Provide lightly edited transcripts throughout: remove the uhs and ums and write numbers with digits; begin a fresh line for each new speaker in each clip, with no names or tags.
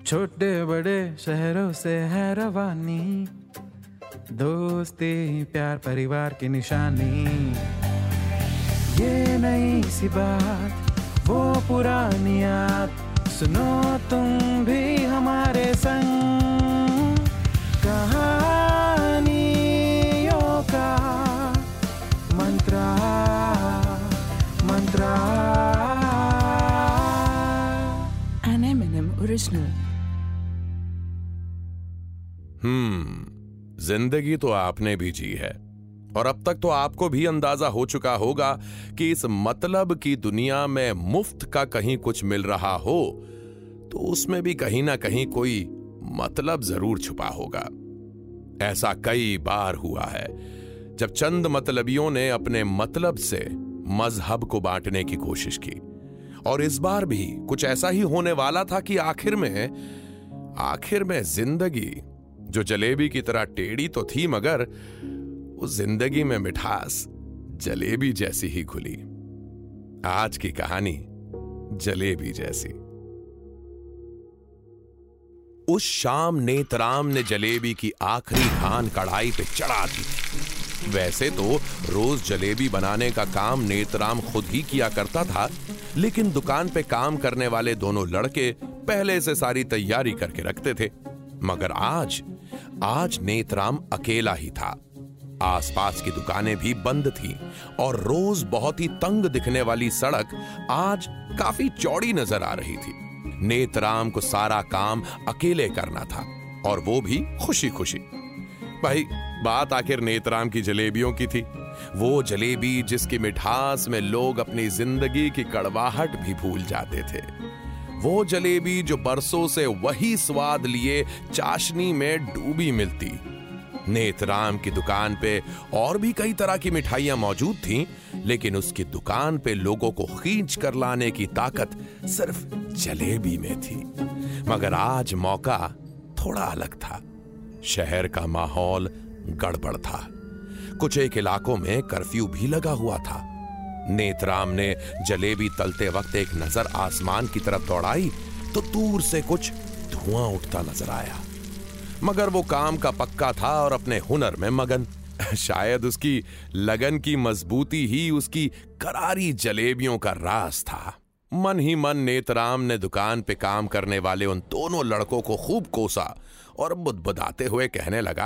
छोटे बड़े शहरों से है रवानी, दोस्ती प्यार परिवार की निशानी। ये नई सी बात वो पुरानी याद, सुनो तुम भी हमारे संग। कहानियों का मंत्रा मंत्रा।
An M&M original.
जिंदगी तो आपने भी जी है, और अब तक तो आपको भी अंदाजा हो चुका होगा कि इस मतलब की दुनिया में मुफ्त का कहीं कुछ मिल रहा हो तो उसमें भी कहीं ना कहीं कोई मतलब जरूर छुपा होगा। ऐसा कई बार हुआ है जब चंद मतलबियों ने अपने मतलब से मजहब को बांटने की कोशिश की, और इस बार भी कुछ ऐसा ही होने वाला था कि आखिर में जिंदगी जो जलेबी की तरह टेढ़ी तो थी, मगर उस जिंदगी में मिठास जलेबी जैसी ही घुली। आज की कहानी जलेबी जैसी। उस शाम नेतराम ने जलेबी की आखिरी खान कढ़ाई पे चढ़ा दी। वैसे तो रोज जलेबी बनाने का काम नेतराम खुद ही किया करता था, लेकिन दुकान पे काम करने वाले दोनों लड़के पहले से सारी तैयारी करके रखते थे। मगर आज नेतराम अकेला ही था। आसपास की दुकानें भी बंद थीं और रोज बहुत ही तंग दिखने वाली सड़क आज काफी चौड़ी नजर आ रही थी। नेतराम को सारा काम अकेले करना था, और वो भी खुशी खुशी। भाई, बात आखिर नेतराम की जलेबियों की थी। वो जलेबी जिसकी मिठास में लोग अपनी जिंदगी की कड़वाहट भी भूल जाते थे। वो जलेबी जो बरसों से वही स्वाद लिए चाशनी में डूबी मिलती। नेतराम की दुकान पे और भी कई तरह की मिठाइयां मौजूद थीं, लेकिन उसकी दुकान पे लोगों को खींच कर लाने की ताकत सिर्फ जलेबी में थी। मगर आज मौका थोड़ा अलग था। शहर का माहौल गड़बड़ था। कुछ एक इलाकों में कर्फ्यू भी लगा हुआ था। नेतराम ने जलेबी तलते वक्त एक नजर आसमान की तरफ दौड़ाई तो दूर से कुछ धुआं उठता नजर आया। मगर वो काम का पक्का था और अपने हुनर में मगन। शायद उसकी लगन की मजबूती ही उसकी करारी जलेबियों का राज था। मन ही मन नेतराम ने दुकान पे काम करने वाले उन दोनों लड़कों को खूब कोसा और बुदबुदाते हुए कहने लगा,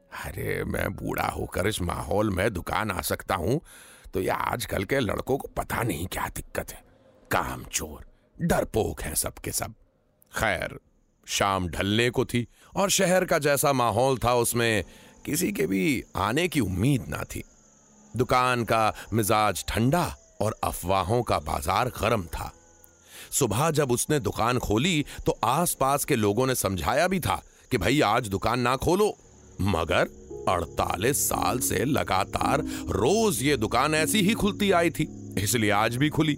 अरे मैं बूढ़ा होकर इस माहौल में दुकान आ सकता हूं तो ये आजकल के लड़कों को पता नहीं क्या दिक्कत है। कामचोर, डरपोक हैं सबके सब। खैर, शाम ढलने को थी और शहर का जैसा माहौल था उसमें किसी के भी आने की उम्मीद ना थी। दुकान का मिजाज ठंडा और अफवाहों का बाजार गर्म था। सुबह जब उसने दुकान खोली तो आसपास के लोगों ने समझाया भी था कि भाई आज दुकान ना खोलो, मगर 48 साल से लगातार रोज ये दुकान ऐसी ही खुलती आई थी, इसलिए आज भी खुली।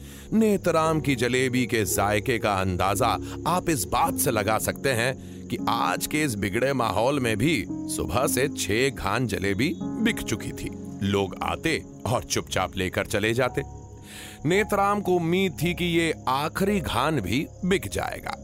नेतराम की जलेबी के जायके का अंदाजा आप इस बात से लगा सकते हैं कि आज के इस बिगड़े माहौल में भी सुबह से 6 खान जलेबी बिक चुकी थी। लोग आते और चुपचाप लेकर चले जाते। नेतराम को उम्मीद थी कि ये आखिरी खान भी बिक जाएगा।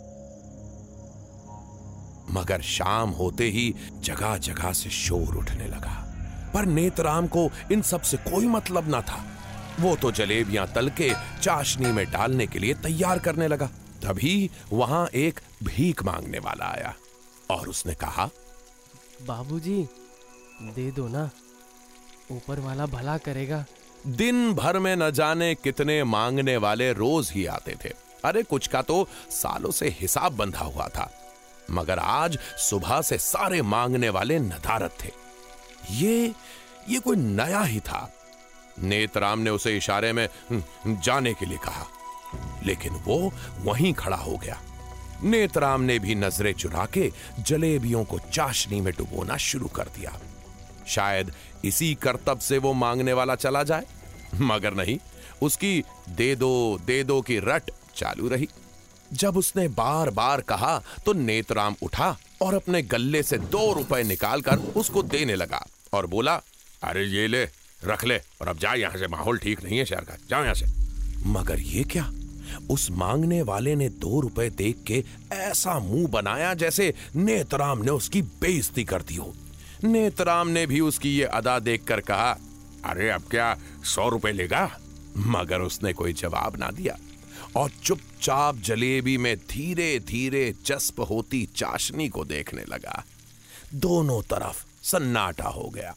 मगर शाम होते ही जगह जगह से शोर उठने लगा, पर नेतराम को इन सब से कोई मतलब ना था। वो तो जलेबियां तल के चाशनी में डालने के लिए तैयार करने लगा। तभी वहां एक भीख मांगने वाला आया और उसने कहा,
बाबूजी दे दो ना, ऊपर वाला भला करेगा।
दिन भर में न जाने कितने मांगने वाले रोज ही आते थे। अरे कुछ का तो सालों से हिसाब बंधा हुआ था, मगर आज सुबह से सारे मांगने वाले नदारद थे। ये कोई नया ही था। नेतराम ने उसे इशारे में जाने के लिए कहा, लेकिन वो वहीं खड़ा हो गया। नेतराम ने भी नजरें चुरा के जलेबियों को चाशनी में डुबोना शुरू कर दिया। शायद इसी करतब से वो मांगने वाला चला जाए, मगर नहीं, उसकी दे दो की रट चालू रही। जब उसने बार बार कहा तो नेतराम उठा और अपने गल्ले से 2 रुपए निकालकर उसको देने लगा और बोला, अरे ये ले, रख ले और अब जा यहां से, माहौल ठीक नहीं है शहर का, जाओ यहां से। मगर ये क्या, उस मांगने वाले ने 2 रुपए देख के ऐसा मुंह बनाया जैसे नेतराम ने उसकी बेइज्जती कर दी हो। नेतराम ने भी उसकी ये अदा देखकर कहा, अरे अब क्या 100 रुपए लेगा? मगर उसने कोई जवाब ना दिया और चुपचाप जलेबी में धीरे धीरे जस्प होती चाशनी को देखने लगा। दोनों तरफ सन्नाटा हो गया।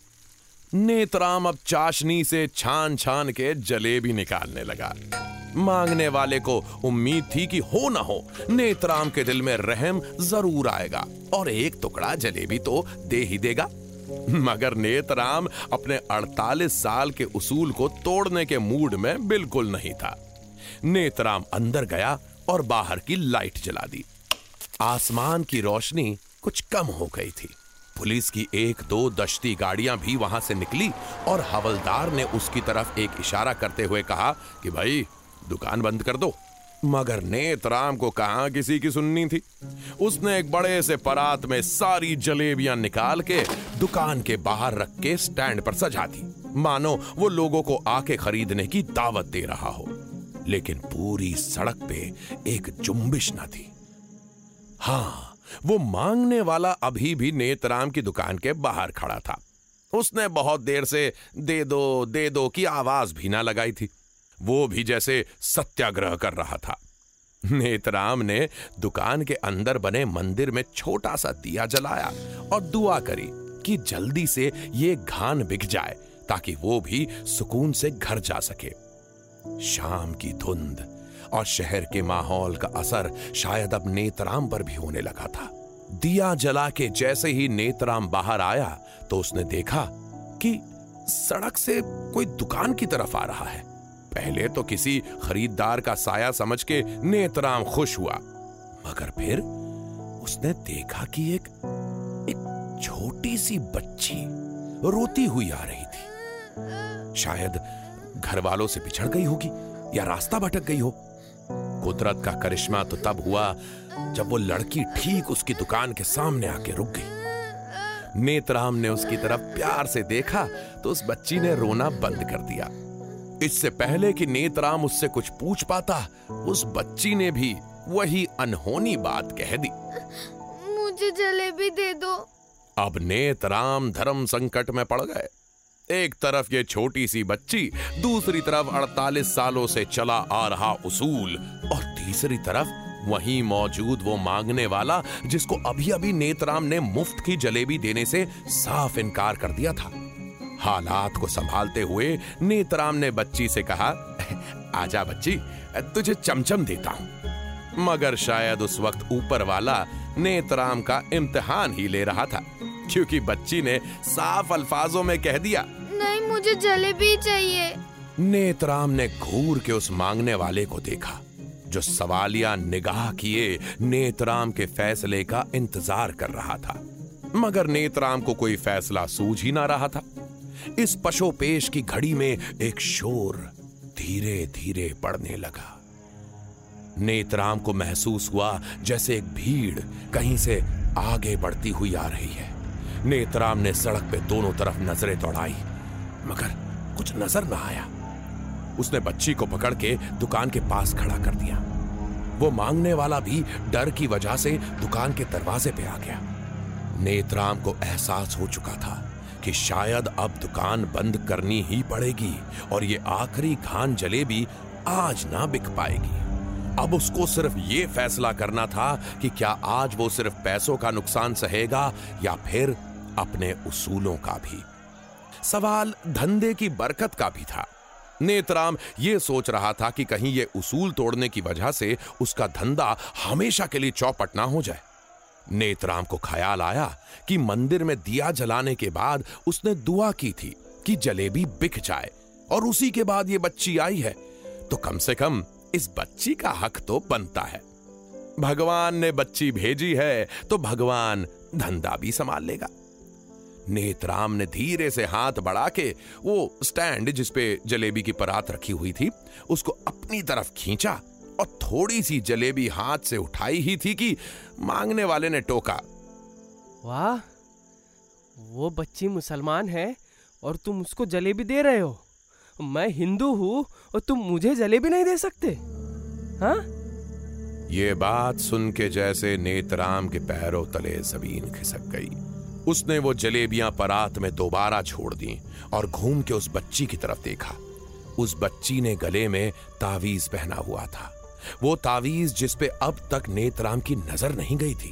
नेतराम अब चाशनी से छान छान के जलेबी निकालने लगा। मांगने वाले को उम्मीद थी कि हो ना हो नेतराम के दिल में रहम जरूर आएगा और एक टुकड़ा जलेबी तो दे ही देगा। मगर नेतराम अपने 48 साल के उसूल को तोड़ने के मूड में बिल्कुल नहीं था। नेतराम अंदर गया और बाहर की लाइट जला दी। आसमान की रोशनी कुछ कम हो गई थी। पुलिस की 1-2 दश्ती गाड़ियां भी वहां से निकली और हवलदार ने उसकी तरफ एक इशारा करते हुए कहा कि भाई दुकान बंद कर दो। मगर नेतराम को कहां किसी की सुननी थी। उसने एक बड़े से परात में सारी जलेबियां निकाल के दुकान के बाहर रख के स्टैंड पर सजा दी, मानो वो लोगों को आके खरीदने की दावत दे रहा हो। लेकिन पूरी सड़क पे एक जुम्बिश न थी। हाँ, वो मांगने वाला अभी भी नेतराम की दुकान के बाहर खड़ा था। उसने बहुत देर से दे दो की आवाज भी ना लगाई थी। वो भी जैसे सत्याग्रह कर रहा था। नेतराम ने दुकान के अंदर बने मंदिर में छोटा सा दिया जलाया और दुआ करी कि जल्दी से ये घान बिक जाए ताकि वो भी सुकून से घर जा सके। शाम की धुंध और शहर के माहौल का असर शायद अब नेतराम पर भी होने लगा था। दिया जला के जैसे ही नेतराम बाहर आया तो उसने देखा कि सड़क से कोई दुकान की तरफ आ रहा है। पहले तो किसी खरीदार का साया समझ के नेतराम खुश हुआ, मगर फिर उसने देखा कि एक छोटी सी बच्ची रोती हुई आ रही थी। शायद घर वालों से बिछड़ गई होगी या रास्ता भटक गई हो। कुदरत का करिश्मा तो तब हुआ जब वो लड़की ठीक उसकी दुकान के सामने आके रुक गई। नेतराम ने उसकी तरफ प्यार से देखा तो उस बच्ची ने रोना बंद कर दिया। इससे पहले कि नेतराम उससे कुछ पूछ पाता, उस बच्ची ने भी वही अनहोनी बात कह दी,
मुझे जलेबी दे दो।
अब नेतराम धर्म संकट में पड़ गए। एक तरफ ये छोटी सी बच्ची, दूसरी तरफ 48 सालों से चला आ रहा उसूल और तीसरी तरफ वहीं मौजूद वो मांगने वाला जिसको अभी अभी नेतराम ने मुफ्त की जलेबी देने से साफ इनकार कर दिया था। हालात को संभालते हुए नेतराम ने बच्ची से कहा, आजा बच्ची, तुझे चमचम देता हूं। मगर शायद उस वक्त ऊपर वाला नेतराम का इम्तिहान ही ले रहा था, क्योंकि बच्ची ने साफ अल्फाजों में कह दिया,
नहीं, मुझे जलेबी चाहिए।
नेतराम ने घूर के उस मांगने वाले को देखा जो सवालिया निगाह किए नेतराम के फैसले का इंतजार कर रहा था। मगर नेतराम को कोई फैसला सूझ ही ना रहा था। इस पशोपेश की घड़ी में एक शोर धीरे धीरे बढ़ने लगा। नेतराम को महसूस हुआ जैसे एक भीड़ कहीं से आगे बढ़ती हुई आ रही है। नेतराम ने सड़क पे दोनों तरफ नजरें दौड़ाई, मगर कुछ नजर ना आया। उसने बच्ची को पकड़ के दुकान के पास खड़ा कर दिया। वो मांगने वाला भी डर की वजह से दुकान के दरवाजे पे आ गया। नेतराम को एहसास हो चुका था कि शायद अब दुकान बंद करनी ही पड़ेगी और ये आखिरी घान जलेबी आज ना बिक पाएगी। अब उसको सिर्फ ये फैसला करना था कि क्या आज वो सिर्फ पैसों का नुकसान सहेगा या फिर अपने उसूलों का भी। सवाल धंधे की बरकत का भी था। नेतराम ये सोच रहा था कि कहीं ये उसूल तोड़ने की वजह से उसका धंधा हमेशा के लिए चौपट ना हो जाए। नेतराम को ख्याल आया कि मंदिर में दिया जलाने के बाद उसने दुआ की थी कि जलेबी बिक जाए और उसी के बाद ये बच्ची आई है तो कम से कम इस बच्ची का हक तो बनता है। भगवान ने बच्ची भेजी है तो भगवान धंधा भी संभाल लेगा। नेतराम ने धीरे से हाथ बढ़ा के वो स्टैंड जिसपे जलेबी की परात रखी हुई थी उसको अपनी तरफ खींचा और थोड़ी सी जलेबी हाथ से उठाई ही थी कि मांगने वाले ने टोका,
वाह, वो बच्ची मुसलमान है और तुम उसको जलेबी दे रहे हो। मैं हिंदू हूं और तुम मुझे जलेबी नहीं दे सकते। हाँ?
ये बात सुन के जैसे नेतराम के पैरों तले जमीन खिसक गई। उसने वो जलेबियां परात में दोबारा छोड़ दी और घूम के उस बच्ची की तरफ देखा। उस बच्ची ने गले में तावीज पहना हुआ था, वो तावीज जिस पे अब तक नेतराम की नजर नहीं गई थी।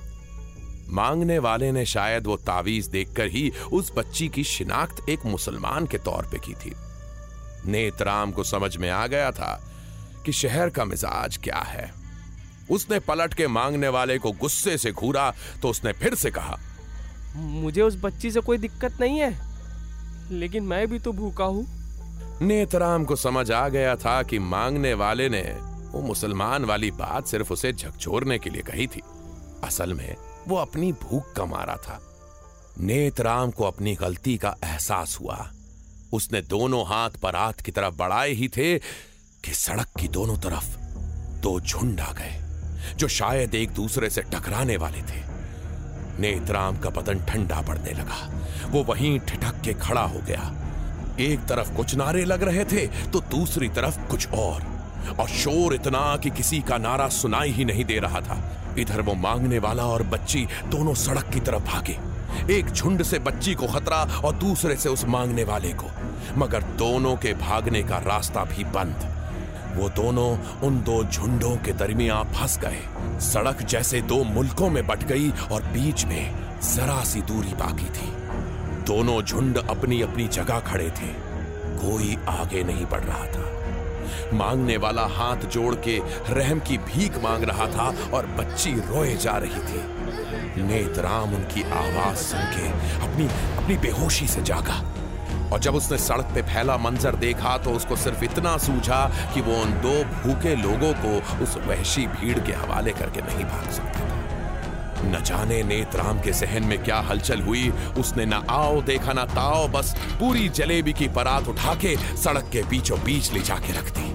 मांगने वाले ने शायद वो तावीज देखकर ही उस बच्ची की शिनाख्त एक मुसलमान के तौर पे की थी। नेतराम को समझ में आ गया था कि शहर का मिजाज क्या है। उसने पलट के मांगने वाले को गुस्से से घूरा तो उसने फिर से कहा,
मुझे उस बच्ची से कोई दिक्कत नहीं है, लेकिन मैं भी तो भूखा हूं।
नेतराम को समझ आ गया था कि मांगने वाले ने वो मुसलमान वाली बात सिर्फ उसे झकझोरने के लिए कही थी। असल में वो अपनी भूख का मारा था। नेतराम को अपनी गलती का एहसास हुआ। उसने दोनों हाथ परात की तरफ बढ़ाए ही थे कि सड़क की दोनों तरफ दो झुंड आ गए जो शायद एक दूसरे से टकराने वाले थे। नेतराम का बदन ठंडा पड़ने लगा। वो वहीं ठिठक के खड़ा हो गया। एक तरफ कुछ नारे लग रहे थे तो दूसरी तरफ कुछ और शोर इतना कि किसी का नारा सुनाई ही नहीं दे रहा था। इधर वो मांगने वाला और बच्ची दोनों सड़क की तरफ भागे। एक झुंड से बच्ची को खतरा और दूसरे से उस मांगने वाले को, मगर दोनों के भागने का रास्ता भी बंद। वो दोनों उन दो झुंडों के दरमियान फंस गए। सड़क जैसे दो मुल्कों में बट गई और बीच में जरा सी दूरी बाकी थी। दोनों झुंड अपनी अपनी जगह खड़े थे, कोई आगे नहीं बढ़ रहा था। मांगने वाला हाथ जोड़ के रहम की भीख मांग रहा था और बच्ची रोए जा रही थी। नेतराम उनकी आवाज सुन के अपनी बेहोशी से जागा और जब उसने सड़क पे फैला मंजर देखा तो उसको सिर्फ इतना सूझा कि वो उन दो भूखे लोगों को उस वहशी भीड़ के हवाले करके नहीं भाग सकता था। न जाने नेतराम के जहन में क्या हलचल हुई। उसने न आओ देखा न ताओ, बस पूरी जलेबी की परात उठा के सड़क के बीचों बीच ले जाके रख दी।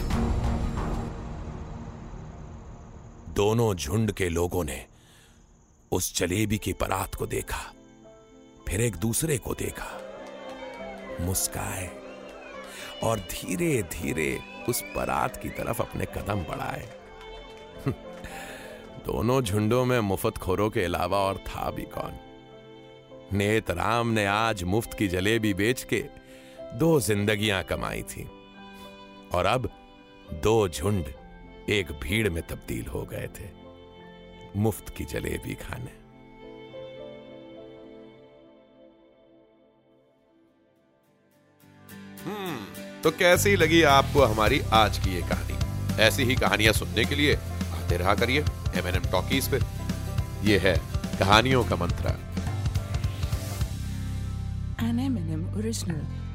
दोनों झुंड के लोगों ने उस जलेबी की परात को देखा, फिर एक दूसरे को देखा, मुस्काए और धीरे धीरे उस परात की तरफ अपने कदम बढ़ाए। दोनों झुंडों में मुफ्तखोरों के अलावा और था भी कौन। नेतराम ने आज मुफ्त की जलेबी बेच के 2 जिंदगियां कमाई थी और अब 2 झुंड एक भीड़ में तब्दील हो गए थे मुफ्त की जलेबी खाने।
तो कैसी लगी आपको हमारी आज की ये कहानी? ऐसी ही कहानियां सुनने के लिए आते रहा करिए M&M टॉकीज पे। ये है कहानियों का मंत्रा।
An M&M original.